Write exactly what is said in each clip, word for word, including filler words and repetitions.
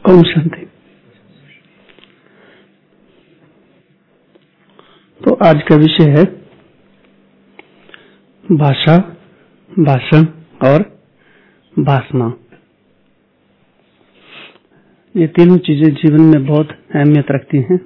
ओम शांति। तो आज का विषय है भाषा, भाषण और वासना। ये तीनों चीजें जीवन में बहुत अहमियत रखती हैं।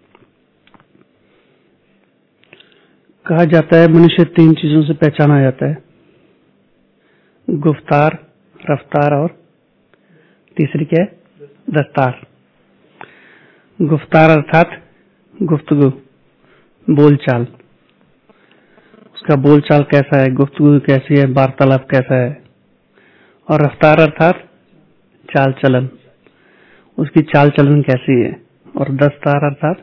कहा जाता है मनुष्य तीन चीजों से पहचाना जाता है, गुफ्तार, रफ्तार और तीसरी क्या है? दस्तार। गुफ्तार अर्थात गुफ्तगू, बोलचाल। उसका बोलचाल कैसा है, गुफ्तगू कैसी है, वार्तालाप कैसा है। और रफ्तार अर्थात चाल चलन, उसकी चाल चलन कैसी है। और दस्तार अर्थात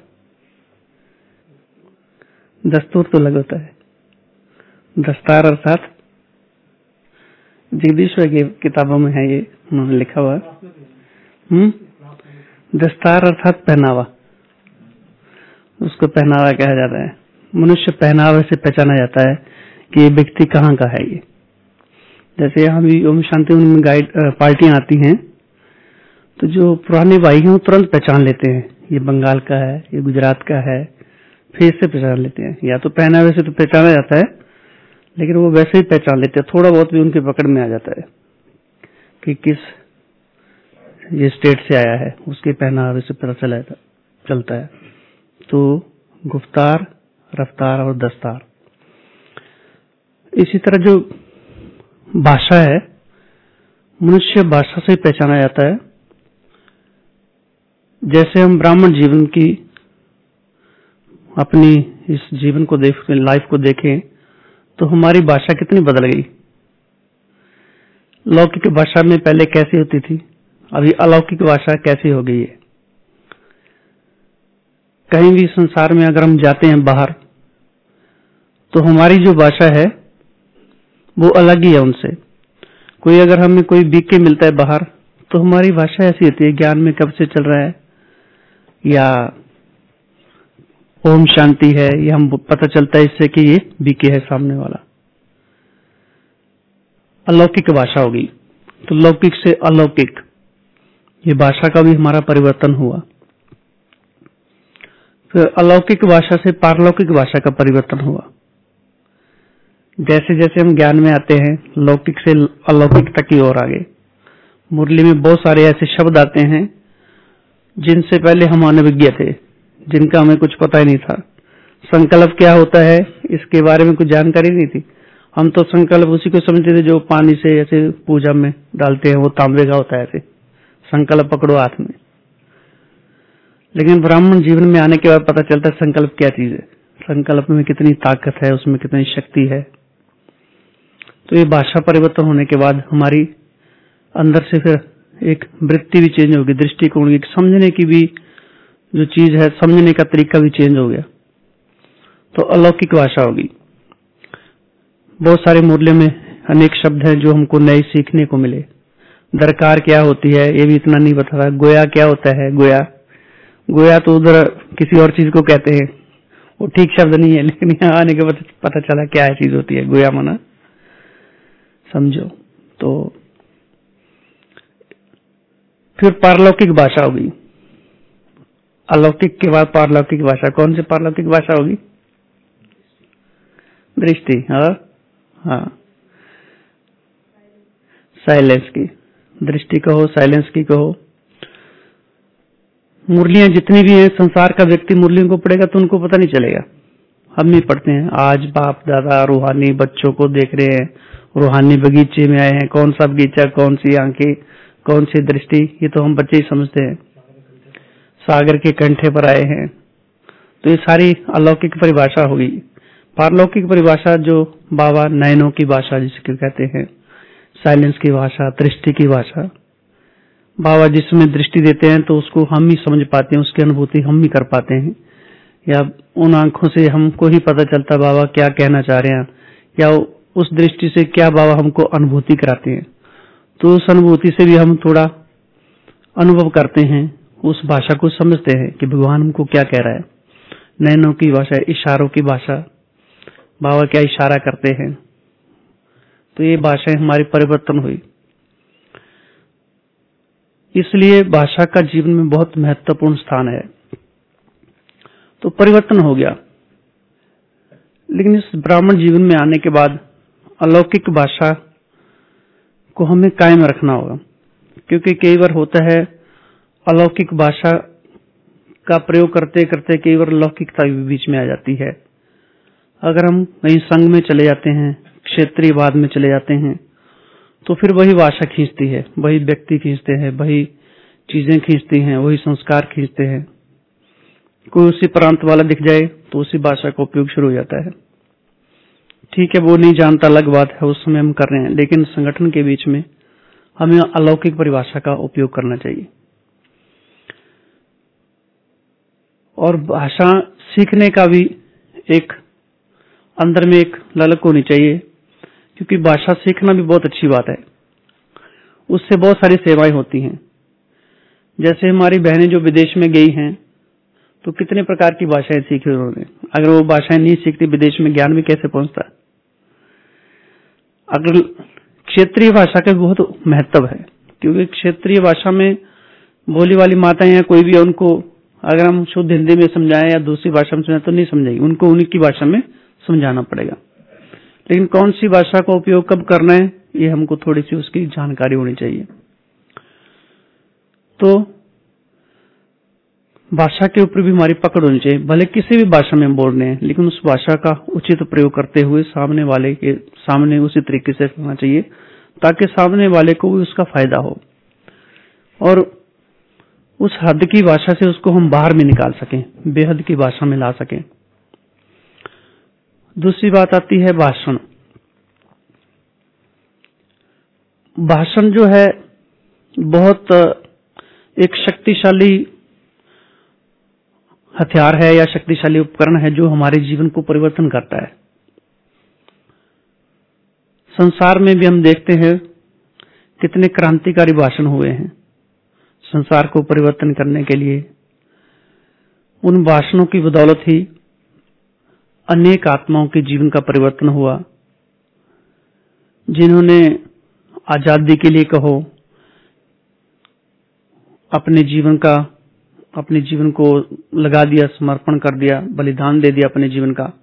दस्तूर तो अलग होता है। दस्तार अर्थात जगदीश्वर की किताबों में है, ये उन्होंने लिखा हुआ। हम्म दस्तार अर्थात पहनावा, उसको पहनावा कहा जाता है। मनुष्य पहनावे से पहचाना जाता है कि ये व्यक्ति कहाँ का है। ये जैसे यहाँ भी ओम शांति उनमें गाइड पार्टियां आती हैं, तो जो पुराने भाई हैं वो तुरंत पहचान लेते हैं, ये बंगाल का है, ये गुजरात का है, फेस से पहचान लेते हैं। या तो पहनावे से तो पहचाना जाता है, लेकिन वो वैसे ही पहचान लेते हैं, थोड़ा बहुत भी उनके पकड़ में आ जाता है कि किस ये स्टेट से आया है, उसके पहनावे से पता चला चलता है। तो गुफ्तार, रफ्तार और दस्तार। इसी तरह जो भाषा है, मनुष्य भाषा से पहचाना जाता है। जैसे हम ब्राह्मण जीवन की अपनी इस जीवन को देख, लाइफ को देखें, तो हमारी भाषा कितनी बदल गई। लौकिक भाषा में पहले कैसी होती थी, अभी अलौकिक भाषा कैसी हो गई है। कहीं भी संसार में अगर हम जाते हैं बाहर, तो हमारी जो भाषा है वो अलग ही है उनसे। कोई अगर हमें कोई बीके मिलता है बाहर, तो हमारी भाषा ऐसी होती है, ज्ञान में कब से चल रहा है, या ओम शांति है, या हम पता चलता है इससे कि ये बीके है सामने वाला। अलौकिक भाषा होगी। तो लौकिक से अलौकिक, ये भाषा का भी हमारा परिवर्तन हुआ। फिर अलौकिक भाषा से पारलौकिक भाषा का परिवर्तन हुआ। जैसे जैसे हम ज्ञान में आते हैं, लौकिक से अलौकिक तक की ओर आगे। मुरली में बहुत सारे ऐसे शब्द आते हैं जिनसे पहले हम अनभिज्ञ थे, जिनका हमें कुछ पता ही नहीं था। संकल्प क्या होता है इसके बारे में कुछ जानकारी नहीं थी। हम तो संकल्प उसी को समझते थे जो पानी से ऐसे पूजा में डालते हैं, वो तांबे का होता है, ऐसे संकल्प पकड़ो हाथ में। लेकिन ब्राह्मण जीवन में आने के बाद पता चलता है संकल्प क्या चीज है, संकल्प में कितनी ताकत है, उसमें कितनी शक्ति है। तो ये भाषा परिवर्तन होने के बाद हमारी अंदर से फिर एक वृत्ति भी चेंज होगी, दृष्टिकोण की, समझने की भी जो चीज है, समझने का तरीका भी चेंज हो गया। तो अलौकिक भाषा होगी। बहुत सारे मुरलियों में अनेक शब्द हैं जो हमको नए सीखने को मिले। दरकार क्या होती है ये भी इतना नहीं पता था। गोया क्या होता है, गोया गोया तो उधर किसी और चीज को कहते हैं, वो ठीक शब्द नहीं है, लेकिन यहाँ आने के बाद पता चला क्या है चीज होती है गोया, माना समझो। तो फिर पारलौकिक भाषा होगी। अलौकिक के बाद पारलौकिक भाषा। कौन सी पारलौकिक भाषा होगी? दृष्टि। हाँ हाँ, साइलेंस की, दृष्टि कहो, साइलेंस की कहो। मुरलियां जितनी भी हैं, संसार का व्यक्ति मुरलियों को पढ़ेगा तो उनको पता नहीं चलेगा। हम ही पढ़ते हैं, आज बाप दादा रूहानी बच्चों को देख रहे हैं, रूहानी बगीचे में आए हैं, कौन सा बगीचा, कौन सी आंखें, कौन सी दृष्टि, ये तो हम बच्चे ही समझते हैं। सागर के कंठे पर आए हैं। तो ये सारी अलौकिक परिभाषा होगी। पारलौकिक परिभाषा जो बाबा नयनों की भाषा जिसको कहते हैं, साइलेंस की भाषा, दृष्टि की भाषा। बाबा जिसमें दृष्टि देते हैं तो उसको हम ही समझ पाते हैं, उसकी अनुभूति हम ही कर पाते हैं, या उन आंखों से हमको ही पता चलता बाबा क्या कहना चाह रहे हैं, या उस दृष्टि से क्या बाबा हमको अनुभूति कराते हैं। तो उस अनुभूति से भी हम थोड़ा अनुभव करते हैं, उस भाषा को समझते हैं कि भगवान हमको क्या कह रहा है। नैनों की भाषा, इशारों की भाषा, बाबा क्या इशारा करते हैं। तो ये भाषाएं हमारी परिवर्तन हुई। इसलिए भाषा का जीवन में बहुत महत्वपूर्ण स्थान है। तो परिवर्तन हो गया, लेकिन इस ब्राह्मण जीवन में आने के बाद अलौकिक भाषा को हमें कायम रखना होगा, क्योंकि कई बार होता है अलौकिक भाषा का प्रयोग करते करते कई बार लौकिकता भी बीच में आ जाती है। अगर हम कहीं संघ में चले जाते हैं, क्षेत्रीयवाद में चले जाते हैं, तो फिर वही भाषा खींचती है, वही व्यक्ति खींचते हैं, वही चीजें खींचती हैं, वही संस्कार खींचते हैं। कोई उसी प्रांत वाला दिख जाए तो उसी भाषा का उपयोग शुरू हो जाता है। ठीक है, वो नहीं जानता, अलग बात है, उस समय हम कर रहे हैं, लेकिन संगठन के बीच में हमें अलौकिक परिभाषा का उपयोग करना चाहिए। और भाषा सीखने का भी एक अंदर में एक ललक होनी चाहिए, क्योंकि भाषा सीखना भी बहुत अच्छी बात है। उससे बहुत सारी सेवाएं होती हैं। जैसे हमारी बहनें जो विदेश में गई हैं, तो कितने प्रकार की भाषाएं सीखी उन्होंने। अगर वो भाषाएं नहीं सीखती, विदेश में ज्ञान भी कैसे पहुंचता। अगर क्षेत्रीय भाषा का बहुत महत्व है, क्योंकि क्षेत्रीय भाषा में बोली वाली माताएं या कोई भी, उनको अगर हम शुद्ध हिंदी में समझाएं या दूसरी भाषा में समझाएं तो नहीं समझेगी, उनको उन्हीं की भाषा में समझाना पड़ेगा। लेकिन कौन सी भाषा का उपयोग कब करना है, ये हमको थोड़ी सी उसकी जानकारी होनी चाहिए। तो भाषा के ऊपर भी हमारी पकड़ होनी चाहिए। भले किसी भी भाषा में बोल रहे हैं, लेकिन उस भाषा का उचित प्रयोग करते हुए सामने वाले के सामने उसी तरीके से करना चाहिए, ताकि सामने वाले को भी उसका फायदा हो और उस हद की भाषा से उसको हम बाहर में निकाल सकें, बेहद की भाषा में ला सकें। दूसरी बात आती है भाषण। भाषण जो है बहुत एक शक्तिशाली हथियार है या शक्तिशाली उपकरण है, जो हमारे जीवन को परिवर्तन करता है। संसार में भी हम देखते हैं कितने क्रांतिकारी भाषण हुए हैं संसार को परिवर्तन करने के लिए। उन भाषणों की बदौलत ही अनेक आत्माओं के जीवन का परिवर्तन हुआ, जिन्होंने आजादी के लिए कहो, अपने जीवन का अपने जीवन को लगा दिया, समर्पण कर दिया, बलिदान दे दिया अपने जीवन का।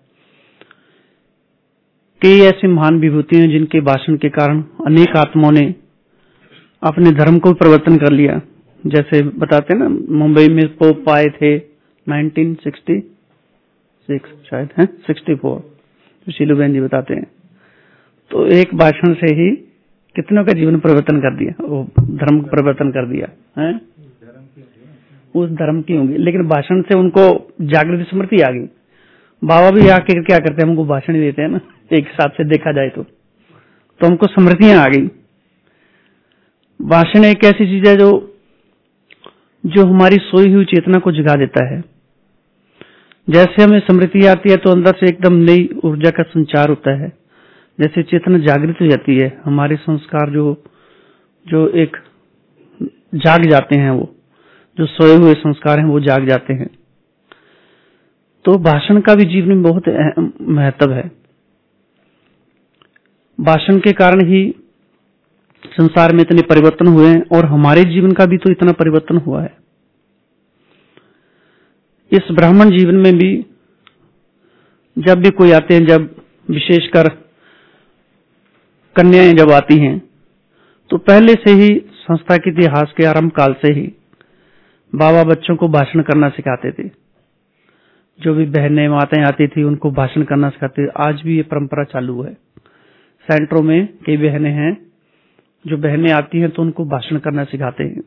कई ऐसी महान विभूति हैं जिनके भाषण के कारण अनेक आत्माओं ने अपने धर्म को परिवर्तन कर लिया। जैसे बताते हैं ना, मुंबई में पोप आए थे नाइनटीन सिक्सटी सिक्स शायद है सिक्सटी फोर, तो शीलू बहन जी बताते हैं। तो एक भाषण से ही कितनों का जीवन परिवर्तन कर दिया, वो धर्म परिवर्तन कर दिया है, उस धर्म की होंगी। लेकिन भाषण से उनको जागृति स्मृति आ गई। बाबा भी आके क्या करते हैं, हमको भाषण ही देते हैं ना, एक हिसाब से देखा जाए तो तो हमको स्मृतियां आ गई। भाषण एक ऐसी चीज है जो जो हमारी सोई हुई चेतना को जगा देता है। जैसे हमें स्मृति आती है तो अंदर से एकदम नई ऊर्जा का संचार होता है। जैसे चेतना जागृत हो जाती है, हमारे संस्कार जो जो एक जाग जाते हैं, वो जो सोए हुए संस्कार हैं वो जाग जाते हैं। तो भाषण का भी जीवन में बहुत महत्व है। भाषण के कारण ही संसार में इतने परिवर्तन हुए हैं और हमारे जीवन का भी तो इतना परिवर्तन हुआ है। इस ब्राह्मण जीवन में भी जब भी कोई आते हैं, जब विशेषकर कन्याएं जब आती हैं, तो पहले से ही संस्था के इतिहास के आरंभ काल से ही बाबा बच्चों को भाषण करना सिखाते थे। जो भी बहनें माताएं आती थी उनको भाषण करना सिखाते थे। आज भी ये परंपरा चालू है। सेंटरों में कई बहनें हैं, जो बहनें आती हैं तो उनको भाषण करना सिखाते हैं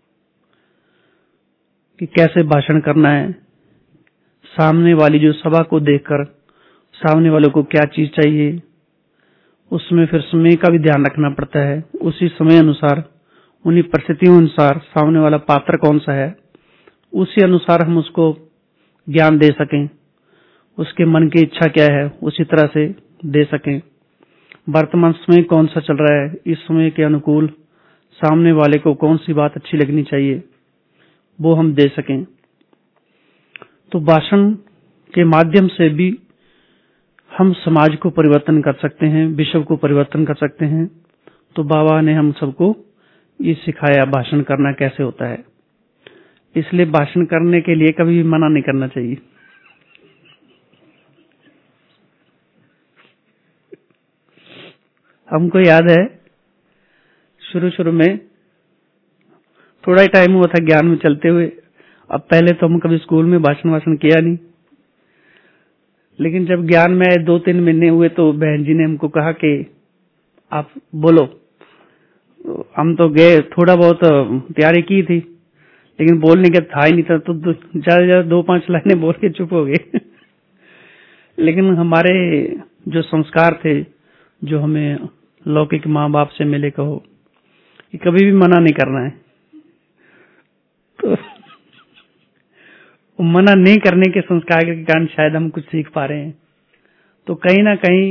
कि कैसे भाषण करना है। सामने वाली जो सभा को देखकर सामने वालों को क्या चीज चाहिए, उसमें फिर समय का भी ध्यान रखना पड़ता है। उसी समय अनुसार, उन्हीं परिस्थितियों अनुसार सामने वाला पात्र कौन सा है, उसी अनुसार हम उसको ज्ञान दे सकें। उसके मन की इच्छा क्या है उसी तरह से दे सकें। वर्तमान समय कौन सा चल रहा है, इस समय के अनुकूल सामने वाले को कौन सी बात अच्छी लगनी चाहिए, वो हम दे सकें। तो भाषण के माध्यम से भी हम समाज को परिवर्तन कर सकते हैं, विश्व को परिवर्तन कर सकते हैं। तो बाबा ने हम सबको ये सिखाया भाषण करना कैसे होता है। इसलिए भाषण करने के लिए कभी भी मना नहीं करना चाहिए। हमको याद है शुरू शुरू में थोड़ा ही टाइम हुआ था ज्ञान में चलते हुए। अब पहले तो हम कभी स्कूल में भाषण वाषण किया नहीं, लेकिन जब ज्ञान में आए दो तीन महीने हुए तो बहन जी ने हमको कहा कि आप बोलो। हम तो गए, थोड़ा बहुत तैयारी की थी, लेकिन बोलने का था ही नहीं था, तो ज्यादा ज्यादा दो पांच लाइनें बोल के चुप हो गए। लेकिन हमारे जो संस्कार थे, जो हमें लौकिक माँ बाप से मिले, कहो कि कभी भी मना नहीं करना है, तो मना नहीं करने के संस्कार के कारण शायद हम कुछ सीख पा रहे हैं। तो कहीं ना कहीं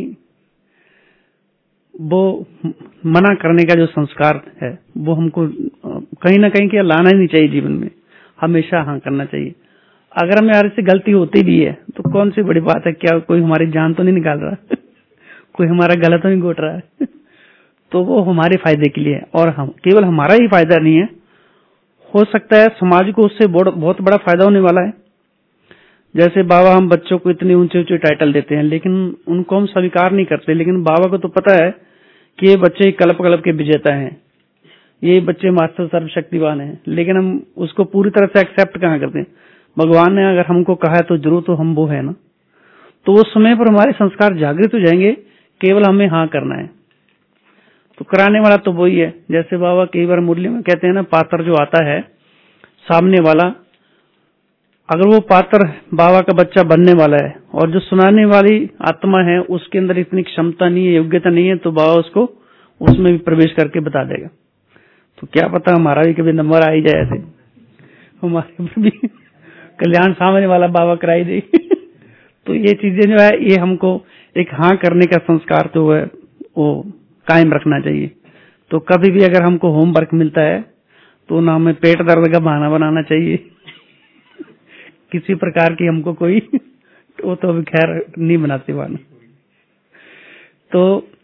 वो मना करने का जो संस्कार है वो हमको कहीं ना कहीं क्या लाना ही नहीं चाहिए जीवन में, हमेशा हाँ करना चाहिए। अगर हमें यार से गलती होती भी है तो कौन सी बड़ी बात है, क्या कोई हमारी जान तो नहीं निकाल रहा कोई हमारा गला तो नहीं घोट रहा है तो वो हमारे फायदे के लिए है, और हम केवल हमारा ही फायदा नहीं है, हो सकता है समाज को उससे बहुत बड़ा फायदा होने वाला है। जैसे बाबा हम बच्चों को इतने ऊंचे ऊंचे टाइटल देते हैं, लेकिन उनको हम स्वीकार नहीं करते, लेकिन बाबा को तो पता है कि ये बच्चे कल्प कल्प के विजेता हैं, ये बच्चे मास्टर सर्वशक्तिवान हैं, लेकिन हम उसको पूरी तरह से एक्सेप्ट कहाँ करते हैं। भगवान ने अगर हमको कहा है तो जरूर तो हम वो है ना, तो उस समय पर हमारे संस्कार जागृत हो जाएंगे, केवल हमें हाँ करना है। तो कराने वाला तो वही है। जैसे बाबा कई बार मुरली में कहते हैं ना, पात्र जो आता है सामने वाला, अगर वो पात्र बाबा का बच्चा बनने वाला है और जो सुनाने वाली आत्मा है उसके अंदर इतनी क्षमता नहीं है, योग्यता नहीं है, तो बाबा उसको उसमें भी प्रवेश करके बता देगा। तो क्या पता हमारा भी कभी नंबर आ ही जाए, ऐसे हमारे भी कल्याण सामने वाला बाबा कराई दे तो ये चीजें जो है, ये हमको एक हाँ करने का संस्कार तो है वो कायम रखना चाहिए। तो कभी भी अगर हमको होमवर्क मिलता है तो ना हमें पेट दर्द का बहाना बनाना चाहिए किसी प्रकार की हमको कोई वो तो अभी खैर नहीं बनाते वाला। तो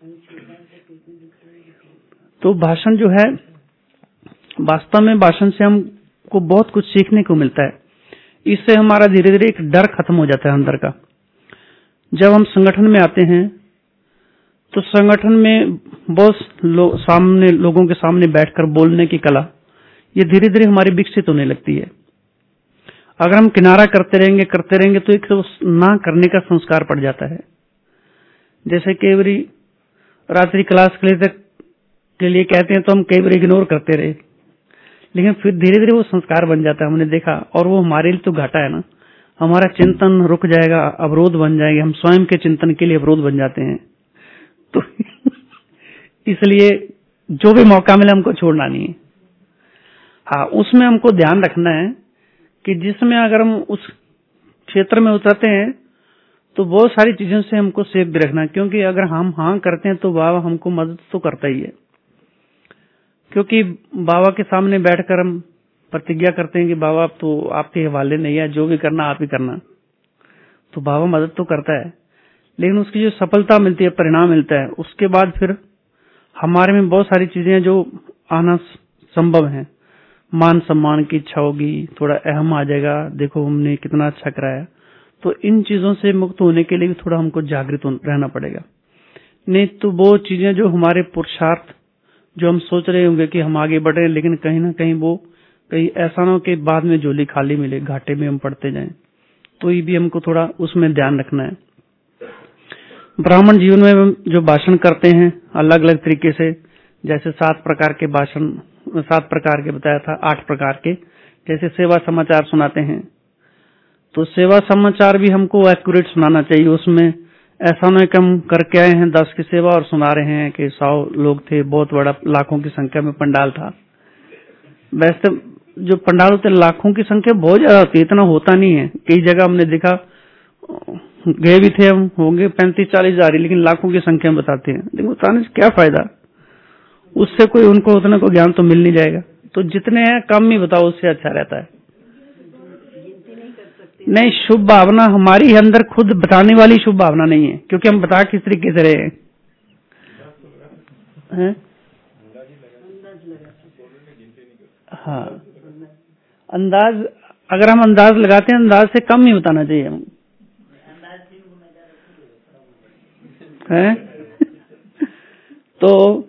तो भाषण जो है, वास्तव में भाषण से हमको बहुत कुछ सीखने को मिलता है। इससे हमारा धीरे धीरे एक डर खत्म हो जाता है अंदर का। जब हम संगठन में आते हैं तो संगठन में बहुत लो, सामने लोगों के सामने बैठकर बोलने की कला ये धीरे धीरे हमारी विकसित होने लगती है। अगर हम किनारा करते रहेंगे करते रहेंगे तो एक तो ना करने का संस्कार पड़ जाता है। जैसे कई बारी रात्रि क्लास के लिए के लिए कहते हैं तो हम कई बार इग्नोर करते रहे, लेकिन फिर धीरे धीरे वो संस्कार बन जाता है, हमने देखा। और वो हमारे लिए तो घाटा है ना, हमारा चिंतन रुक जाएगा, अवरोध बन जाएंगे, हम स्वयं के चिंतन के लिए अवरोध बन जाते हैं। तो इसलिए जो भी मौका मिले हमको छोड़ना नहीं है। हाँ, उसमें हमको ध्यान रखना है कि जिसमें अगर हम उस क्षेत्र में उतरते हैं तो बहुत सारी चीजों से हमको सेफ भी रखना है, क्योंकि अगर हम हाँ करते हैं तो बाबा हमको मदद तो करता ही है। क्योंकि बाबा के सामने बैठकर हम प्रतिज्ञा करते हैं कि बाबा अब तो आपके हवाले नहीं है, जो भी करना आप ही करना, तो बाबा मदद तो करता है। लेकिन उसकी जो सफलता मिलती है, परिणाम मिलता है, उसके बाद फिर हमारे में बहुत सारी चीजें जो आना संभव है। मान सम्मान की इच्छा होगी, थोड़ा अहम आ जाएगा, देखो हमने कितना अच्छा कराया। तो इन चीजों से मुक्त होने के लिए भी थोड़ा हमको जागृत रहना पड़ेगा। नहीं तो वो चीजें जो हमारे पुरुषार्थ जो हम सोच रहे होंगे कि हम आगे बढ़ रहे हैं, लेकिन कहीं ना कहीं वो कहीं ऐसा ना हो कि बाद में झोली खाली मिले, घाटे में हम पड़ते जाएं। तो ये भी हमको थोड़ा उसमें ध्यान रखना है। ब्राह्मण जीवन में जो भाषण करते हैं अलग अलग तरीके से, जैसे सात प्रकार के भाषण, सात प्रकार के बताया था, आठ प्रकार के, जैसे सेवा समाचार सुनाते हैं। तो सेवा समाचार भी हमको एक्यूरेट सुनाना चाहिए। उसमें ऐसा न कि हम करके आए हैं दस की सेवा और सुना रहे हैं कि सौ लोग थे, बहुत बड़ा लाखों की संख्या में पंडाल था। वैसे जो पंडाल होते लाखों की संख्या बहुत ज्यादा होती है, इतना होता नहीं है। कई जगह हमने देखा, गए भी थे हम, होंगे पैंतीस चालीस हजार, लेकिन लाखों की संख्या में बताते हैं। लेकिन बताने से क्या फायदा, उससे कोई उनको उतना को ज्ञान तो मिल नहीं जाएगा। तो जितने हैं कम ही बताओ, उससे अच्छा रहता है। नहीं, शुभ भावना हमारी अंदर खुद बताने वाली शुभ भावना नहीं है, क्योंकि हम बता किस तरीके से रहे हैं। हाँ, अंदाज अगर हम अंदाज लगाते हैं, अंदाज से कम ही बताना चाहिए हम हैं। तो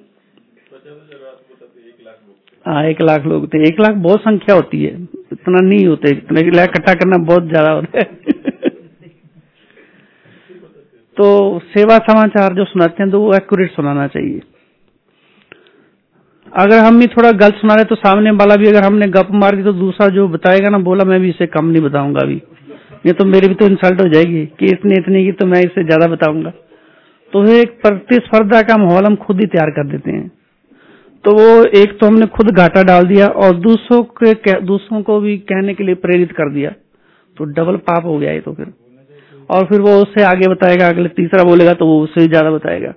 हाँ, एक लाख लोग थे। एक लाख बहुत संख्या होती है, इतना नहीं होते, इतना एक लाख इकट्ठा करना बहुत ज्यादा होता है। तो सेवा समाचार जो सुनाते हैं तो वो एक्यूरेट सुनाना चाहिए। अगर हम भी थोड़ा गलत सुना रहे तो सामने वाला भी अगर हमने गप मार दी तो दूसरा जो बताएगा ना, बोला मैं भी इससे कम नहीं बताऊंगा अभी, ये तो मेरी भी तो इंसल्ट हो जाएगी कि इतने इतने की तो मैं इससे ज्यादा बताऊंगा। तो एक प्रतिस्पर्धा का माहौल हम खुद ही तैयार कर देते हैं। तो वो एक तो हमने खुद घाटा डाल दिया और दूसरों के दूसरों को भी कहने के लिए प्रेरित कर दिया, तो डबल पाप हो गया ये तो फिर। और फिर वो उससे आगे बताएगा, अगले तीसरा बोलेगा तो वो उससे ज्यादा बताएगा।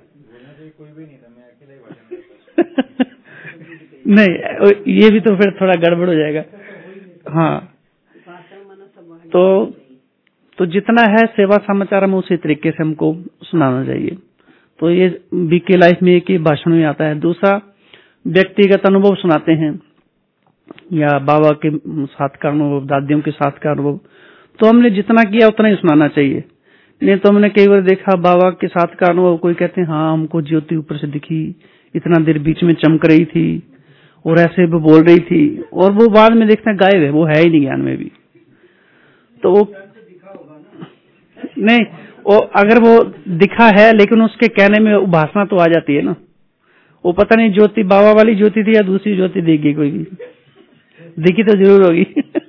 नहीं, ये भी तो फिर थोड़ा गड़बड़ हो जाएगा। हाँ, तो तो जितना है सेवा समाचार हम उसी तरीके से हमको सुनाना चाहिए। तो ये बीके लाइफ में एक ही भाषण में आता है। दूसरा, व्यक्तिगत अनुभव सुनाते हैं या बाबा के साथ का अनुभव, दादियों के साथ का अनुभव, तो हमने जितना किया उतना ही सुनाना चाहिए। नहीं तो हमने कई बार देखा बाबा के साथ का अनुभव, कोई कहते हैं हाँ हमको ज्योति ऊपर से दिखी, इतना देर बीच में चमक रही थी और ऐसे वो बोल रही थी, और वो बाद में देखते हैं गायब है, वो है ही नहीं ज्ञान में भी। तो वो नहीं, वो अगर वो दिखा है लेकिन उसके कहने में उभासना तो आ जाती है ना, वो पता नहीं ज्योति बाबा वाली ज्योति थी या दूसरी ज्योति दिखी, कोई भी दिखी तो जरूर होगी।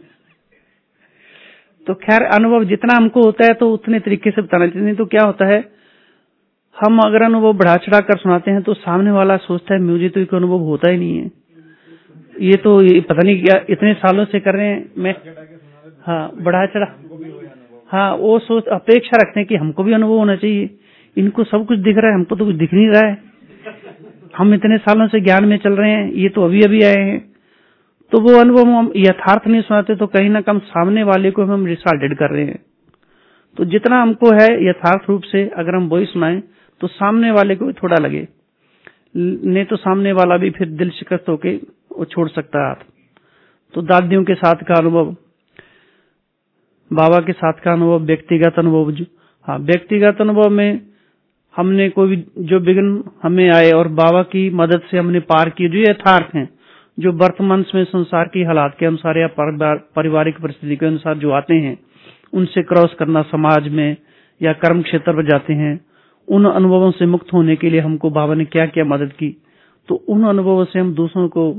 तो खैर अनुभव जितना हमको होता है तो उतने तरीके से बताना चाहिए। नहीं तो क्या होता है, हम अगर अनुभव बढ़ा चढ़ा कर सुनाते हैं तो सामने वाला सोचता है मुझे तो एक अनुभव होता ही नहीं है, ये तो ये पता नहीं क्या इतने सालों से कर रहे हैं मैं। हाँ, बढ़ा चढ़ा, हाँ, वो सोच अपेक्षा रखते हैं कि हमको भी अनुभव होना चाहिए, इनको सब कुछ दिख रहा है, हमको तो कुछ दिख नहीं रहा है, हम इतने सालों से ज्ञान में चल रहे हैं, ये तो अभी अभी आए हैं। तो वो अनुभव हम यथार्थ नहीं सुनाते तो कहीं ना कम सामने वाले को हम रिसार्टेड कर रहे हैं। तो जितना हमको है यथार्थ रूप से अगर हम वही सुनाएं तो सामने वाले को भी थोड़ा लगे, नहीं तो सामने वाला भी फिर दिल शिकस्त होके वो छोड़ सकता है हाथ। तो दादियों के साथ का अनुभव, बाबा के साथ का अनुभव, व्यक्तिगत अनुभव। हाँ, व्यक्तिगत अनुभव में हमने कोई भी जो विघ्न हमें आए और बाबा की मदद से हमने पार किए, जो यथार्थ हैं, जो वर्तमान में संसार की हालात के अनुसार या पारिवारिक परिस्थिति के अनुसार जो आते हैं, उनसे क्रॉस करना, समाज में या कर्म क्षेत्र पर जाते हैं, उन अनुभवों से मुक्त होने के लिए हमको बाबा ने क्या क्या मदद की, तो उन अनुभवों से हम दूसरों को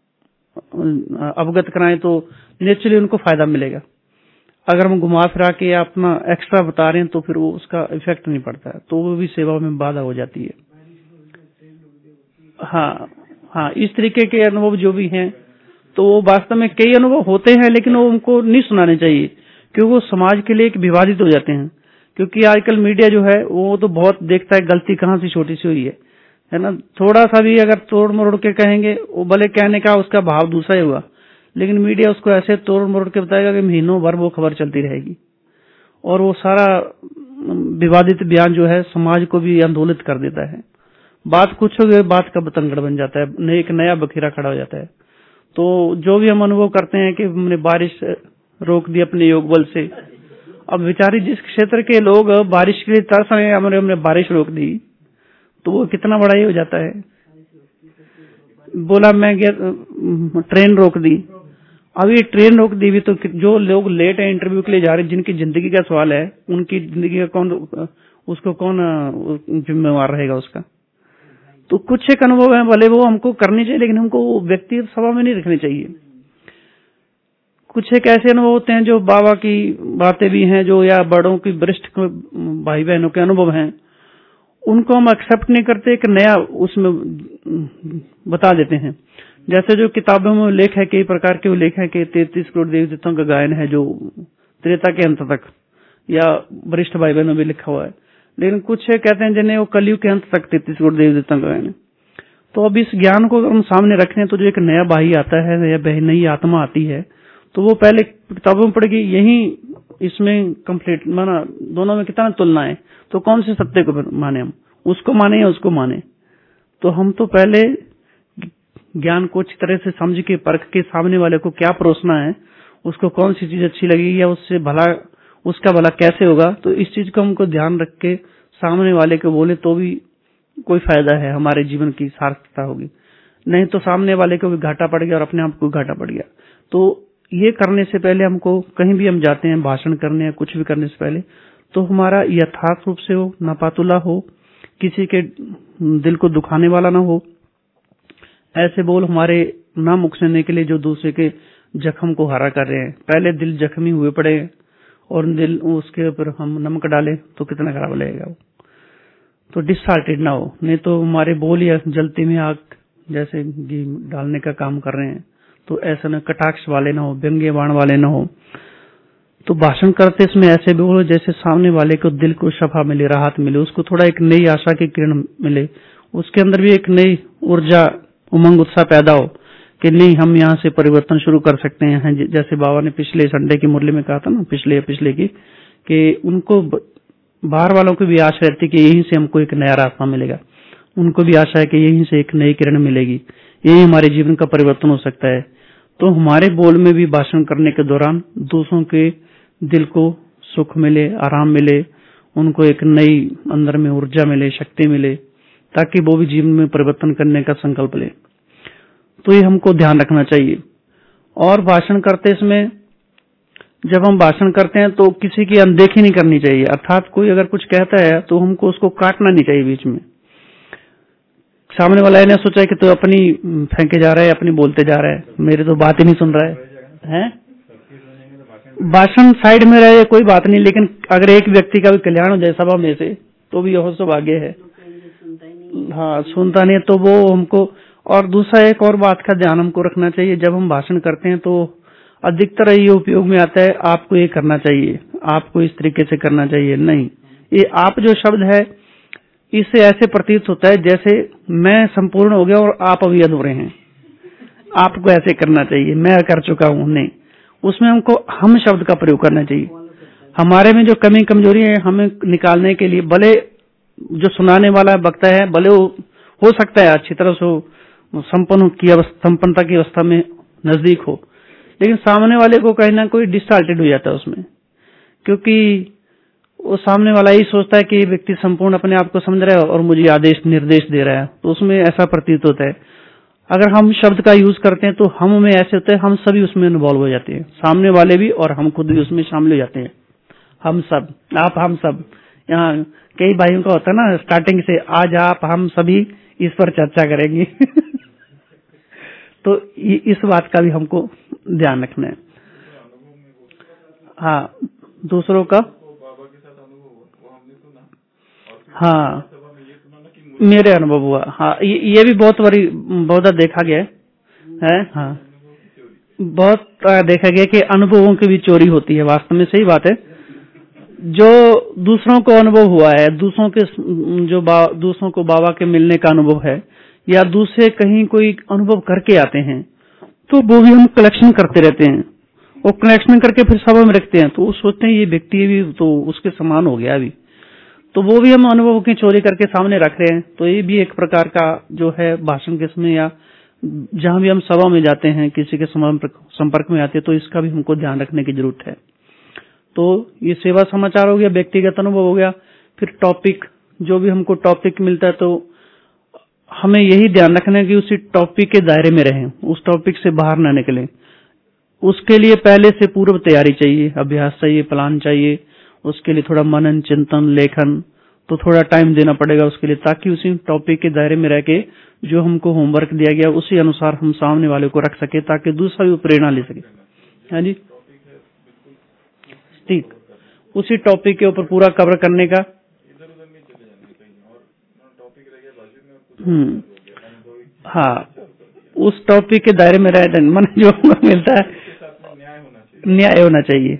अवगत कराएं तो नेचुरली उनको फायदा मिलेगा। अगर हम घुमा फिरा के या अपना एक्स्ट्रा बता रहे हैं तो फिर वो उसका इफेक्ट नहीं पड़ता है, तो वो भी सेवा में बाधा हो जाती है। हाँ हाँ, इस तरीके के अनुभव जो भी हैं तो वो वास्तव में कई अनुभव होते हैं, लेकिन वो उनको नहीं सुनाने चाहिए क्योंकि वो समाज के लिए एक विवादित हो जाते हैं। क्योंकि आजकल मीडिया जो है वो तो बहुत देखता है गलती कहाँ से छोटी सी हुई है, है ना। थोड़ा सा भी अगर तोड़ मरोड़ के कहेंगे, वो भले कहने का उसका भाव दूसरा ही हुआ, लेकिन मीडिया उसको ऐसे तोड़ मरोड़ के बताएगा कि महीनों भर वो खबर चलती रहेगी और वो सारा विवादित बयान जो है समाज को भी आंदोलित कर देता है। बात कुछ हो गई, बात का बतंगड़ बन जाता है, एक नया बखेरा खड़ा हो जाता है। तो जो भी हम अनुभव करते हैं कि हमने बारिश रोक दी अपने योग बल से, अब बेचारी जिस क्षेत्र के लोग बारिश के लिए तरस रहे हैं, हमने हमने बारिश रोक दी, तो वो कितना बड़ा ही हो जाता है। बोला मैं ट्रेन रोक दी, अब ये ट्रेन रोक दी भी तो जो लोग लेट है इंटरव्यू के लिए जा रहे हैं, जिनकी जिंदगी का सवाल है, उनकी जिंदगी का कौन उसको कौन जिम्मेवार रहेगा उसका। तो कुछ एक अनुभव है, भले वो हमको करनी चाहिए लेकिन हमको व्यक्तिगत सभा में नहीं रखनी चाहिए। कुछ एक ऐसे अनुभव होते हैं जो बाबा की बातें भी हैं, जो या बड़ों की वरिष्ठ भाई बहनों के अनुभव हैं, उनको हम एक्सेप्ट नहीं करते, एक नया उसमें बता देते हैं। जैसे जो किताबों में उल्लेख है, कई प्रकार के उल्लेख है कि तैंतीस करोड़ देवी देवताओं का गायन है जो त्रेता के अंत तक, या वरिष्ठ भाई बहनों में लिखा हुआ है। लेकिन कुछ कहते हैं जिन्हें वो कलयुग के अंत तक तैंतीस करोड़ देवी देवताओं का गायन है। तो अब इस ज्ञान को हम सामने रख रहे हैं तो जो एक नया भाई आता है या नई आत्मा आती है तो वो पहले किताबों में पढ़ेगी, यही इसमें कंप्लीट माना, दोनों में कितना तुलना है, तो कौन से सत्य को माने, हम उसको माने या उसको माने। तो हम तो पहले ज्ञान को अच्छी तरह से समझ के परख के सामने वाले को क्या परोसना है, उसको कौन सी चीज अच्छी लगेगी या उससे भला उसका भला कैसे होगा, तो इस चीज को हमको ध्यान रख के सामने वाले को बोले तो भी कोई फायदा है, हमारे जीवन की सार्थकता होगी। नहीं तो सामने वाले को भी घाटा पड़ गया और अपने आप को घाटा पड़ गया। तो ये करने से पहले हमको, कहीं भी हम जाते हैं भाषण करने या कुछ भी करने से पहले, तो हमारा यथार्थ रूप से हो, नापातुला हो, किसी के दिल को दुखाने वाला ना हो, ऐसे बोल हमारे ना मुखसने के लिए जो दूसरे के जख्म को हरा कर रहे हैं। पहले दिल जख्मी हुए पड़े हैं और दिल उसके ऊपर हम नमक डालें तो कितना खराब लगेगा वो। तो डिसहार्टेड ना हो, नहीं तो हमारे बोल या जलती में आग जैसे घी डालने का काम कर रहे हैं। तो ऐसा ना कटाक्ष वाले ना हो, व्यंग्य बाण वाले ना हो। तो भाषण करते इसमें ऐसे बोलो जैसे सामने वाले को दिल को शफा मिले, राहत मिले, उसको थोड़ा एक नई आशा की किरण मिले, उसके अंदर भी एक नई ऊर्जा, उमंग, उत्साह पैदा हो कि नहीं हम यहाँ से परिवर्तन शुरू कर सकते हैं। जैसे बाबा ने पिछले संडे की मुरली में कहा था ना, पिछले पिछले की, कि उनको बाहर वालों को भी आशा रहती कि यहीं से हमको एक नया रास्ता मिलेगा, उनको भी आशा है कि यहीं से एक नई किरण मिलेगी, यही हमारे जीवन का परिवर्तन हो सकता है। तो हमारे बोल में भी भाषण करने के दौरान दूसरों के दिल को सुख मिले, आराम मिले, उनको एक नई अंदर में ऊर्जा मिले, शक्ति मिले, ताकि वो भी जीवन में परिवर्तन करने का संकल्प ले। तो ये हमको ध्यान रखना चाहिए। और भाषण करते इसमें, जब हम भाषण करते हैं तो किसी की अनदेखी नहीं करनी चाहिए। अर्थात कोई अगर कुछ कहता है तो हमको उसको काटना नहीं चाहिए बीच में। सामने वाला ने सोचा कि तो अपनी फेंके जा रहा है, अपनी बोलते जा रहा है, मेरी तो बात ही नहीं सुन रहा है, हैं? भाषण साइड में रहे कोई बात नहीं, लेकिन अगर एक व्यक्ति का भी कल्याण हो जाए सभा में से तो भी यह सौभाग्य है। हाँ, सुनता नहीं तो वो हमको। और दूसरा एक और बात का ध्यान हमको रखना चाहिए, जब हम भाषण करते हैं तो अधिकतर ये उपयोग में आता है, आपको ये करना चाहिए, आपको इस तरीके से करना चाहिए। नहीं, ये आप जो शब्द है इससे ऐसे प्रतीत होता है जैसे मैं संपूर्ण हो गया और आप अभी अधूरे हैं, आपको ऐसे करना चाहिए, मैं कर चुका हूं। नहीं, उसमें हमको हम शब्द का प्रयोग करना चाहिए। हमारे में जो कमी कमजोरी है हमें निकालने के लिए, भले जो सुनाने वाला वक्ता है भले वो हो सकता है अच्छी तरह से संपन्न की संपन्नता की अवस्था में नजदीक हो, लेकिन सामने वाले को कहीं ना कोई डिसहार्टेड हो जाता है उसमें, क्योंकि वो सामने वाला ही सोचता है कि ये व्यक्ति संपूर्ण अपने आप को समझ रहा है और मुझे आदेश निर्देश दे रहा है, तो उसमें ऐसा प्रतीत होता है। अगर हम शब्द का यूज करते हैं तो हम में ऐसे होते हैं, हम सभी उसमें इन्वॉल्व हो जाते हैं, सामने वाले भी और हम खुद भी उसमें शामिल हो जाते हैं। हम सब, आप हम सब, यहाँ कई भाइयों का होता है ना स्टार्टिंग से, आज आप हम सभी इस पर चर्चा करेंगे तो इस बात का भी हमको ध्यान रखना है। हाँ, दूसरों का, हाँ मेरे अनुभव हुआ, हाँ ये भी बहुत बड़ी बहुत देखा गया है, हाँ बहुत देखा गया कि अनुभवों की भी चोरी होती है। वास्तव में सही बात है, जो दूसरों को अनुभव हुआ है, दूसरों के जो दूसरों को बाबा के मिलने का अनुभव है या दूसरे कहीं कोई अनुभव करके आते हैं, तो वो भी हम कलेक्शन करते रहते हैं और कलेक्शन करके फिर सभा में रखते हैं, तो वो सोचते हैं ये व्यक्ति भी तो उसके समान हो गया अभी, तो वो भी हम अनुभव की चोरी करके सामने रख रहे हैं। तो ये भी एक प्रकार का जो है भाषण के समय या जहां भी हम सभा में जाते हैं, किसी के संपर्क में आते हैं, तो इसका भी हमको ध्यान रखने की जरूरत है। तो ये सेवा समाचार हो गया, व्यक्तिगत अनुभव हो गया। फिर टॉपिक, जो भी हमको टॉपिक मिलता है तो हमें यही ध्यान रखना है कि उसी टॉपिक के दायरे में रहें, उस टॉपिक से बाहर ना निकलें। उसके लिए पहले से पूर्व तैयारी चाहिए, अभ्यास चाहिए, प्लान चाहिए, उसके लिए थोड़ा मनन, चिंतन, लेखन, तो थोड़ा टाइम देना पड़ेगा उसके लिए, ताकि उसी टॉपिक के दायरे में रह के जो हमको होमवर्क दिया गया उसी अनुसार हम सामने वाले को रख सके, ताकि दूसरा भी प्रेरणा ले सके। हाँ जी, ठीक, उसी टॉपिक के ऊपर पूरा कवर करने का। हम्म, हाँ, उस टॉपिक के दायरे में रह मन जो मिलता है न्याय होना चाहिए।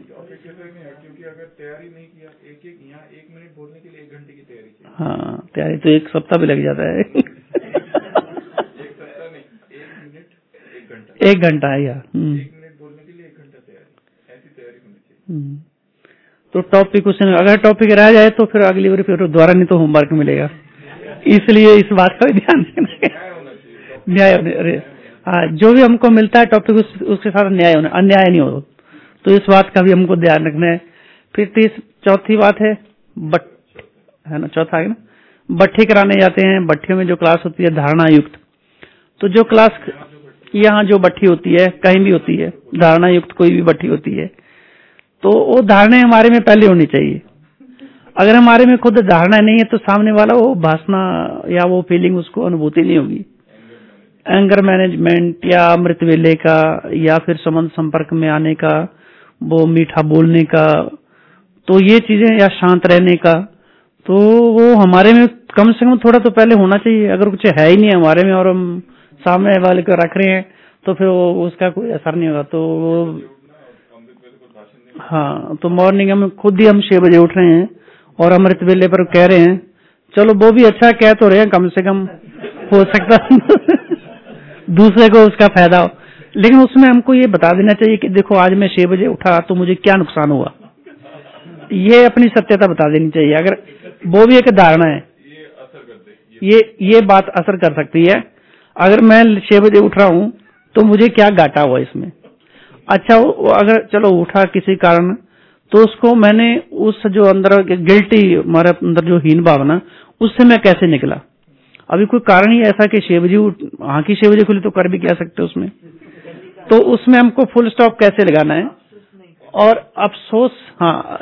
हाँ, तैयारी तो एक सप्ताह भी लग जाता है एक सप्ताह नहीं, एक मिनट एक घंटा एक घंटा है यार, एक मिनट बोलने के लिए एक घंटा तैयारी, ऐसी तैयारी होनी चाहिए। तो टॉपिक उसमें अगर टॉपिक रह जाए तो फिर अगली बार फिर दोबारा नहीं तो होमवर्क मिलेगा, इसलिए इस बात का ध्यान देना, न्याय होने, हाँ, जो भी हमको मिलता है टॉपिक उस, उसके साथ अन्याय होना, अन्याय नहीं हो, तो इस बात का भी हमको ध्यान रखना है। फिर तीस चौथी बात है बट है ना, चौथा है ना, भट्ठी कराने जाते हैं। भट्टियों में जो क्लास होती है धारणा युक्त, तो जो क्लास यहाँ जो भट्ठी होती है कहीं भी होती है, धारणा युक्त कोई भी भट्ठी होती है, तो वो धारणा हमारे में पहले होनी चाहिए। अगर हमारे में खुद धारणा नहीं है तो सामने वाला वो भाषणा या वो फीलिंग उसको अनुभूति नहीं होगी। एंगर मैनेजमेंट या अमृत वेले का या फिर संबंध संपर्क में आने का, वो मीठा बोलने का, तो ये चीजें, या शांत रहने का, तो वो हमारे में कम से कम थोड़ा तो पहले होना चाहिए। अगर कुछ है ही नहीं हमारे में और हम सामने वाले को रख रहे हैं तो फिर वो उसका कोई असर नहीं होगा। तो वो हाँ, तो मॉर्निंग में खुद ही हम छह बजे उठ रहे हैं और अमृत वेले पर कह रहे हैं, चलो वो भी अच्छा कह तो रहे हैं, कम से कम हो सकता दूसरे को उसका फायदा हो, लेकिन उसमें हमको ये बता देना चाहिए कि देखो आज मैं छह बजे उठा तो मुझे क्या नुकसान हुआ, ये अपनी सत्यता बता देनी चाहिए। अगर वो भी एक धारणा है, ये ये बात असर कर सकती है। अगर मैं छह बजे उठ रहा हूँ तो मुझे क्या घाटा हुआ इसमें। अच्छा, अगर चलो उठा किसी कारण, तो उसको मैंने उस जो अंदर गिल्टी, हमारे अंदर जो हीन भावना, उससे मैं कैसे निकला। अभी कोई कारण ही ऐसा कि छह बजे आंख ही छह बजे खुली तो कर भी क्या सकते उसमें, तो उसमें हमको फुल स्टॉप कैसे लगाना है। और अफसोस, हाँ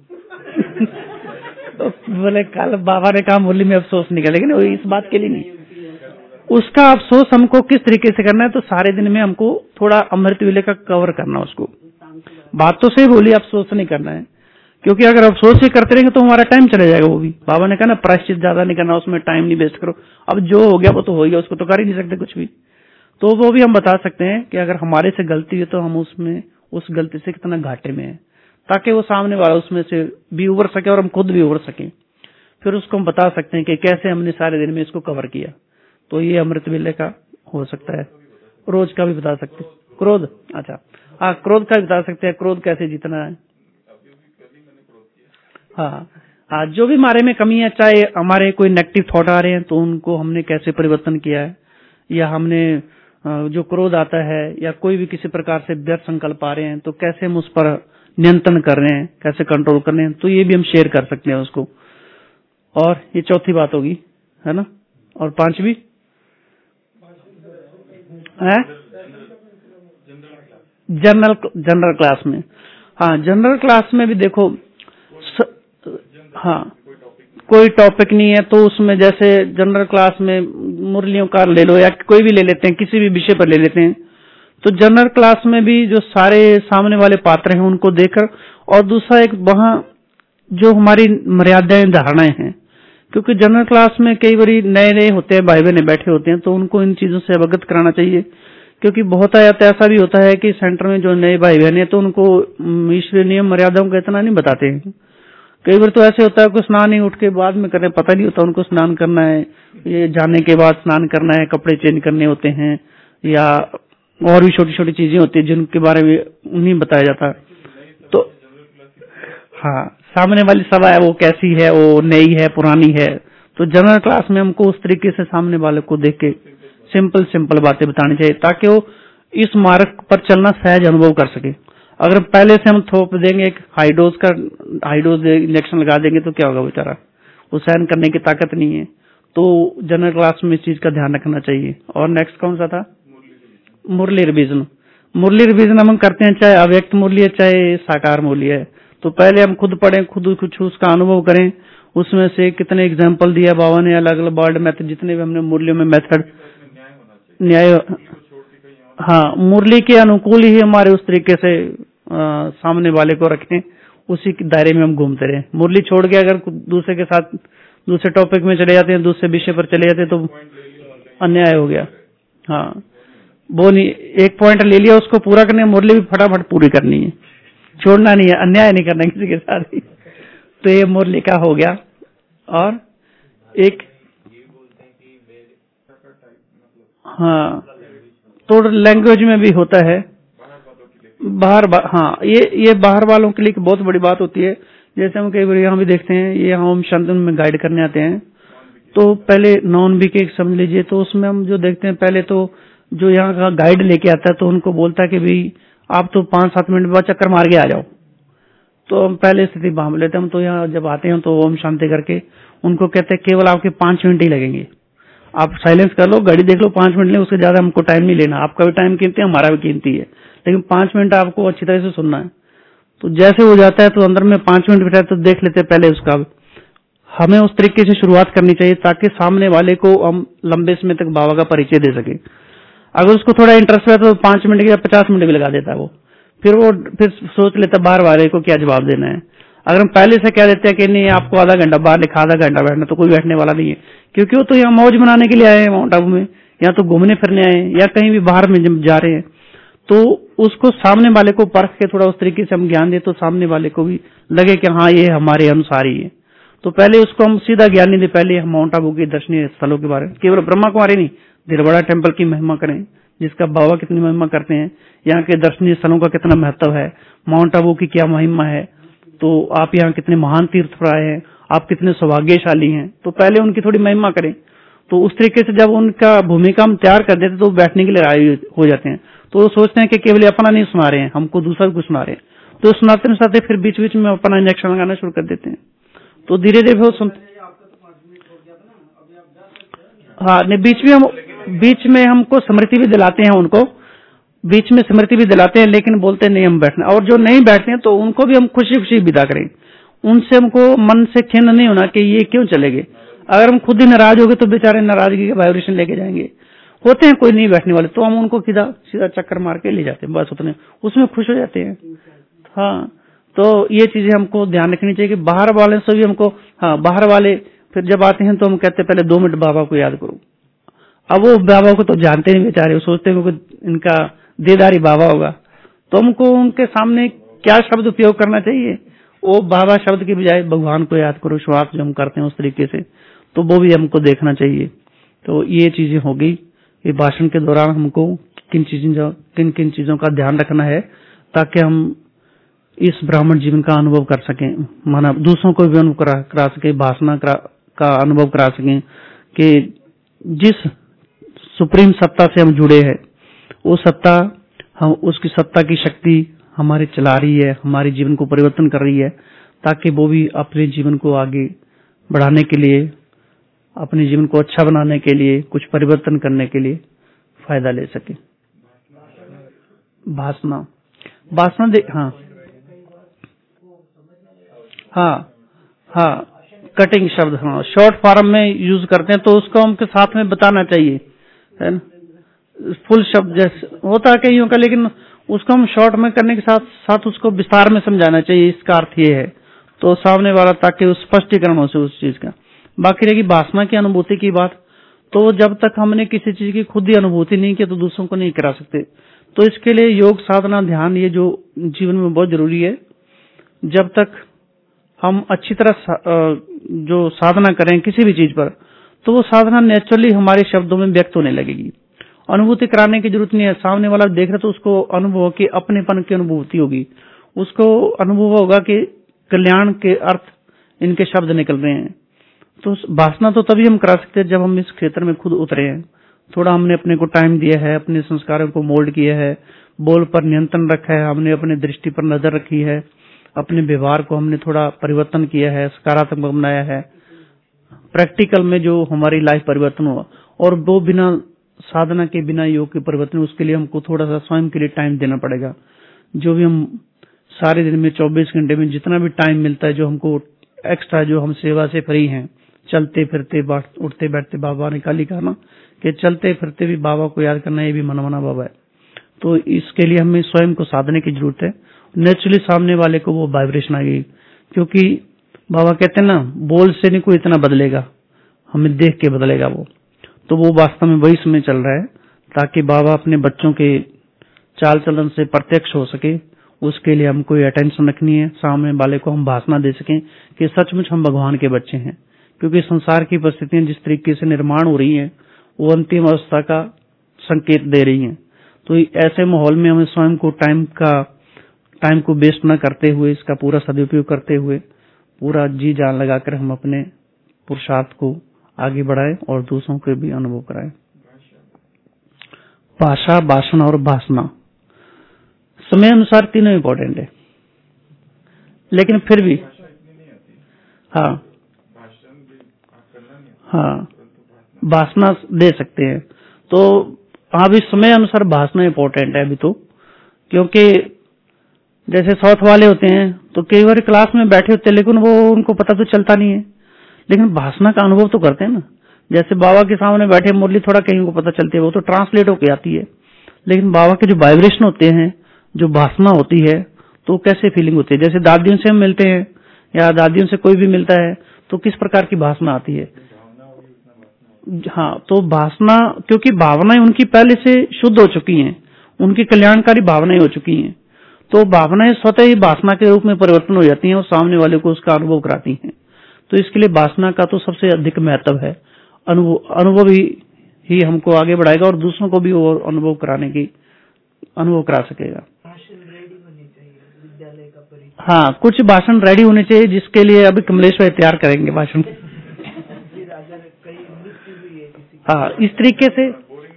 तो बोले कल बाबा ने कहा मुरली में अफसोस निकल, लेकिन इस बात के लिए नहीं, उसका अफसोस हमको किस तरीके से करना है। तो सारे दिन में हमको थोड़ा अमृत वेले का कवर करना, उसको बात तो सही बोली, अफसोस नहीं करना है, क्योंकि अगर अफसोस ही करते रहेंगे तो हमारा टाइम चले जाएगा। वो भी बाबा ने कहा ना, प्रायश्चित ज्यादा नहीं करना, उसमें टाइम नहीं वेस्ट करो। अब जो हो गया वो तो हो गया, उसको तो कर ही नहीं सकते कुछ भी। तो वो भी हम बता सकते हैं कि अगर हमारे से गलती है तो हम उसमें उस गलती से कितना घाटे में है, ताकि वो सामने वाला उसमें से भी उबर सके और हम खुद भी उबर सकें। फिर उसको हम बता सकते हैं कि कैसे हमने सारे दिन में इसको कवर किया। तो ये अमृत वेले का हो सकता है। रोज का भी बता सकते हैं। क्रोध, अच्छा हाँ, क्रोध का भी बता सकते हैं, क्रोध कैसे जीतना है। हाँ हाँ, जो भी हमारे में कमी है, चाहे हमारे कोई नेगेटिव थॉट आ रहे हैं तो उनको हमने कैसे परिवर्तन किया है, या हमने जो क्रोध आता है या कोई भी किसी प्रकार से व्यर्थ संकल्प आ रहे हैं तो कैसे हम उस पर नियंत्रण कर रहे हैं, कैसे कंट्रोल कर रहे हैं, तो ये भी हम शेयर कर सकते हैं उसको। और ये चौथी बात होगी, है ना। और पांचवी है जनरल जनरल क्लास में। हाँ, जनरल क्लास में भी देखो स, हाँ कोई टॉपिक नहीं है तो उसमें जैसे जनरल क्लास में मुरलियों का ले लो या कोई भी ले लेते हैं, किसी भी विषय पर ले लेते हैं, तो जनरल क्लास में भी जो सारे सामने वाले पात्र हैं उनको देखकर, और दूसरा एक वहाँ जो हमारी मर्यादाएं धारणाएं हैं, क्योंकि जनरल क्लास में कई बार नए नए होते हैं, भाई बहन बैठे होते हैं, तो उनको इन चीजों से अवगत कराना चाहिए। क्योंकि बहुत ऐसा भी होता है कि सेंटर में जो नए भाई बहन है तो उनको ईश्वरीय नियम मर्यादाओं का इतना नहीं बताते हैं। कई बार तो ऐसे होता है कि स्नान ही उठ के बाद में करने, पता नहीं होता उनको स्नान करना है, ये जाने के बाद स्नान करना है, कपड़े चेंज करने होते हैं, या और भी छोटी छोटी चीजें होती है जिनके बारे में नहीं बताया जाता। तो हाँ, सामने वाली सभा है वो कैसी है, वो नई है पुरानी है, तो जनरल क्लास में हमको उस तरीके से सामने वाले को देख के सिंपल सिंपल बातें बतानी चाहिए, ताकि वो इस मार्ग पर चलना सहज अनुभव कर सके। अगर पहले से हम थोप देंगे एक हाई डोज का हाई डोज इंजेक्शन लगा देंगे तो क्या होगा, बेचारा वो सहन करने की ताकत नहीं है। तो जनरल क्लास में इस चीज का ध्यान रखना चाहिए। और नेक्स्ट कौन सा था, मुरली रिवीजन। मुरली रिवीजन हम करते हैं, चाहे अव्यक्त मुरली है चाहे साकार मुरली है, तो पहले हम खुद पढ़ें, खुद कुछ उसका अनुभव करें, उसमें से कितने एग्जाम्पल दिया बाबा ने, अलग अलग वर्ड मेथड, जितने भी हमने मुरलियों में मेथड न्याय, हाँ मुरली के अनुकूल ही हमारे उस तरीके से आ, सामने वाले को रखें, उसी के दायरे में हम घूमते रहे। मुरली छोड़ के अगर दूसरे के साथ दूसरे टॉपिक में चले जाते हैं, दूसरे विषय पर चले जाते हैं तो अन्याय हो गया। हाँ, वो नहीं, एक पॉइंट ले लिया उसको पूरा करने, मुरली भी फटाफट पूरी करनी है, छोड़ना नहीं है, अन्याय नहीं करना किसी के साथ ही। तो ये मुरली का हो गया। और एक हाँ, तो लैंग्वेज में भी होता है बाहर, हाँ ये ये बाहर वालों के लिए बहुत बड़ी बात होती है। जैसे हम कई बार यहाँ भी देखते हैं, ये हम शांतन में गाइड करने आते हैं, तो पहले नॉन बी के समझ लीजिए, तो उसमें हम जो देखते हैं पहले तो जो यहाँ का गाइड लेके आता है तो उनको बोलता है कि भाई आप तो पांच सात मिनट बाद चक्कर मार के आ जाओ, तो हम पहले स्थिति भांप लेते हैं। हम तो यहाँ जब आते हैं तो ओम शांति करके उनको कहते हैं केवल आपके पांच मिनट ही लगेंगे, आप साइलेंस कर लो, घड़ी देख लो, पांच मिनट ले, उससे ज्यादा हमको टाइम नहीं लेना। आपका भी टाइम कीमती है, हमारा भी कीमती है, लेकिन पांच मिनट आपको अच्छी तरह से सुनना है। तो जैसे हो जाता है तो अंदर में पांच मिनट बिठा तो देख लेते हैं पहले उसका। हमें उस तरीके से शुरुआत करनी चाहिए ताकि सामने वाले को हम लंबे समय तक बाबा का परिचय दे सके। अगर उसको थोड़ा इंटरेस्ट है तो पांच मिनट या पचास मिनट भी लगा देता है वो, फिर वो फिर सोच लेता बाहर वाले को क्या जवाब देना है। अगर हम पहले से कह देते हैं कि नहीं आपको आधा घंटा बाहर लिखा, आधा घंटा बैठना, तो कोई बैठने वाला नहीं है, क्योंकि वो तो यहाँ मौज मनाने के लिए आए हैं माउंट आबू में, या तो घूमने फिरने आए हैं या कहीं भी बाहर में जब जा रहे हैं। तो उसको सामने वाले को परख के थोड़ा उस तरीके से हम ज्ञान दे तो सामने वाले को भी लगे कि हाँ ये हमारे अनुसार ही है। तो पहले उसको हम सीधा ज्ञान नहीं दे, पहले हम माउंट आबू के दर्शनीय स्थलों के बारे में, केवल ब्रह्मा कुमारी नहीं, दिलवाड़ा टेम्पल की महिमा करें, जिसका बाबा कितनी महिमा करते हैं, यहाँ के दर्शनीय स्थलों का कितना महत्व है, माउंट आबू की क्या महिमा है, तो आप यहाँ कितने महान तीर्थ पर आए हैं, आप कितने सौभाग्यशाली हैं, तो पहले उनकी थोड़ी महिमा करें। तो उस तरीके से जब उनका भूमिका हम तैयार कर देते तो बैठने के लिए राजी हो जाते हैं। तो वो सोचते हैं कि केवल अपना नहीं सुना रहे हैं, हमको दूसरा भी कुछ सुना रहे हैं, तो सुनाते सुनाते फिर बीच बीच में अपना इंजेक्शन लगाना शुरू कर देते हैं। तो धीरे धीरे वो सुन हाँ नहीं, बीच में हम बीच में हमको स्मृति भी दिलाते हैं, उनको बीच में स्मृति भी दिलाते हैं, लेकिन बोलते नहीं हम बैठना। और जो नहीं बैठते हैं तो उनको भी हम खुशी खुशी विदा करें, उनसे हमको मन से खिन्न नहीं होना कि ये क्यों चले गए। अगर हम खुद ही नाराज हो गए तो बेचारे नाराजगी के वाइब्रेशन लेके जाएंगे। होते हैं कोई नहीं बैठने वाले, तो हम उनको सीधा सीधा चक्कर मार के ले जाते हैं, बस उतने उसमें खुश हो जाते हैं। हाँ, तो ये चीजें हमको ध्यान रखनी चाहिए कि बाहर वाले से भी हमको, हाँ बाहर वाले फिर जब आते हैं तो हम कहते हैं पहले दो मिनट बाबा को याद करो। अब वो बाबा को तो जानते नहीं बेचारे, वो सोचते हैं कि इनका देदारी बाबा होगा, तो हमको उनके सामने क्या शब्द उपयोग करना चाहिए, वो बाबा शब्द के बजाय भगवान को याद करो। श्वास जो हम करते हैं उस तरीके से, तो वो भी हमको देखना चाहिए। तो ये चीजें हो गई। ये भाषण के दौरान हमको किन चीजों किन किन चीजों का ध्यान रखना है ताकि हम इस ब्राह्मण जीवन का अनुभव कर सकें, माना दूसरों को भी अनुभव करा, करा सके, भाषण का अनुभव करा सकें कि जिस सुप्रीम सत्ता से हम जुड़े हैं वो सत्ता, हम उसकी सत्ता की शक्ति हमारे चला रही है, हमारे जीवन को परिवर्तन कर रही है, ताकि वो भी अपने जीवन को आगे बढ़ाने के लिए, अपने जीवन को अच्छा बनाने के लिए, कुछ परिवर्तन करने के लिए फायदा ले सके। भाषण भाषण दे हाँ हाँ हाँ कटिंग शब्द, हाँ शॉर्ट फॉर्म में यूज करते हैं, तो उसको हमके साथ में बताना चाहिए, है ना। फुल शब्द जैसे होता है कईयों का, लेकिन उसको हम शॉर्ट में करने के साथ साथ उसको विस्तार में समझाना चाहिए, इसका अर्थ ये है, तो सामने वाला ताकि उस स्पष्टीकरण हो से उस चीज का। बाकी रहेगी भाषण की अनुभूति की बात, तो जब तक हमने किसी चीज की खुद ही अनुभूति नहीं की तो दूसरों को नहीं करा सकते। तो इसके लिए योग साधना ध्यान ये जो जीवन में बहुत जरूरी है। जब तक हम अच्छी तरह जो साधना करें किसी भी चीज पर, तो वो साधना नेचुरली हमारे शब्दों में व्यक्त होने लगेगी। अनुभूति कराने की जरूरत नहीं है, सामने वाला देख रहा तो उसको अनुभव की अपनेपन की अनुभूति होगी, उसको अनुभव होगा कि कल्याण के अर्थ इनके शब्द निकल रहे हैं। तो भाषण तो तभी हम करा सकते हैं जब हम इस क्षेत्र में खुद उतरे हैं, थोड़ा हमने अपने को टाइम दिया है, अपने संस्कारों को मोल्ड किया है, बोल पर नियंत्रण रखा है, हमने अपने दृष्टि पर नजर रखी है, अपने व्यवहार को हमने थोड़ा परिवर्तन किया है, सकारात्मक बनाया है, प्रैक्टिकल में जो हमारी लाइफ परिवर्तन हुआ। और वो बिना साधना के, बिना योग के परिवर्तन, उसके लिए हमको थोड़ा सा स्वयं के लिए टाइम देना पड़ेगा। जो भी हम सारे दिन में चौबीस घंटे में जितना भी टाइम मिलता है, जो हमको एक्स्ट्रा, जो हम सेवा से फ्री हैं, चलते फिरते उठते बैठते, बाबा ने कल ही कहा ना कि चलते फिरते भी बाबा को याद करना, ये भी मनमाना बाबा है। तो इसके लिए हमें स्वयं को साधने की जरूरत है। नेचुरली सामने वाले को वो वाइब्रेशन आएगी, क्योंकि बाबा कहते हैं ना, बोल से नहीं कोई इतना बदलेगा, हमें देख के बदलेगा वो। तो वो वास्तव में वही समय चल रहा है, ताकि बाबा अपने बच्चों के चाल चलन से प्रत्यक्ष हो सके। उसके लिए हमको अटेंशन रखनी है, सामने वाले को हम भाषण दे सकें कि सचमुच हम भगवान के बच्चे हैं। क्योंकि संसार की परिस्थितियां जिस तरीके से निर्माण हो रही हैं, वो अंतिम अवस्था का संकेत दे रही हैं। तो ऐसे माहौल में हमें स्वयं को टाइम का टाइम को वेस्ट न करते हुए, इसका पूरा सदुपयोग करते हुए, पूरा जी जान लगाकर हम अपने पुरुषार्थ को आगे बढ़ाएं और दूसरों को भी अनुभव कराएं। भाषा, भाषण और भाषणा समय अनुसार तीनों इम्पोर्टेंट है, लेकिन फिर भी हाँ हाँ भाषणा दे सकते हैं। तो हाँ भी समय अनुसार भाषणा इम्पोर्टेंट है अभी तो, क्योंकि जैसे साउथ वाले होते हैं तो कई बार क्लास में बैठे होते हैं लेकिन वो उनको पता तो चलता नहीं है, लेकिन भाषणा का अनुभव तो करते हैं ना। जैसे बाबा के सामने बैठे मुरली थोड़ा कहीं को पता चलती है, वो तो ट्रांसलेट होके आती है, लेकिन बाबा के जो वाइब्रेशन होते हैं, जो भाषणा होती है, तो कैसे फीलिंग होती है। जैसे दादियों से हम मिलते हैं या दादियों से कोई भी मिलता है तो किस प्रकार की भाषणा आती है। हाँ, तो भाषणा, क्योंकि भावनाएं उनकी पहले से शुद्ध हो चुकी हैं, उनकी कल्याणकारी भावनाएं हो चुकी हैं, तो भावनाएं स्वतः ही भाषणा के रूप में परिवर्तन हो जाती हैं और सामने वाले को उसका अनुभव कराती हैं। तो इसके लिए भाषणा का तो सबसे अधिक महत्व है। अनुभव अनुभव ही, ही हमको आगे बढ़ाएगा और दूसरों को भी वो अनुभव कराने की अनुभव करा सकेगा। हाँ, कुछ भाषण रेडी होने चाहिए, जिसके लिए अभी कमलेश भाई तैयार करेंगे भाषण। हाँ, इस तरीके से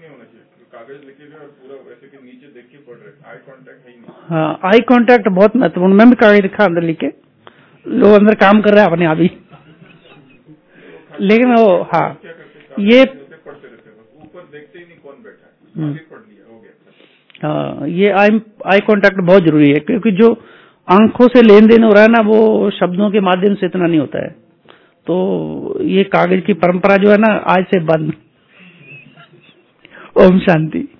हाँ, आई कांटेक्ट बहुत महत्वपूर्ण। मैं भी कागज लिखा अंदर लिखे, लोग अंदर काम कर रहे हैं अपने आप ही, लेकिन वो हाँ ये हाँ ये आई आई कांटेक्ट बहुत जरूरी है, क्योंकि जो आंखों से लेन देन हो रहा है ना, वो शब्दों के माध्यम से इतना नहीं होता है। तो ये कागज की परंपरा जो है ना, आज से बंद। ओम शांति।